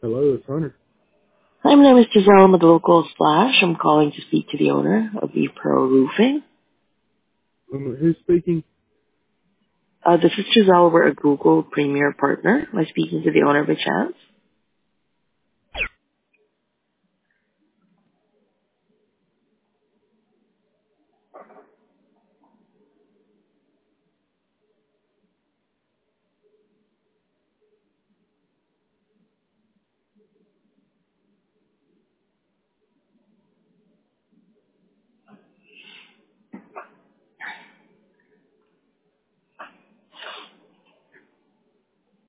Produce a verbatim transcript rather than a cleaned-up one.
Hello, it's Hunter. Hi, my name is Giselle with Local Splash. I'm calling to speak to the owner of the Pro Roofing. Um, who's speaking? Uh, this is Giselle. We're a Google Premier partner. Am I speaking to the owner by chance?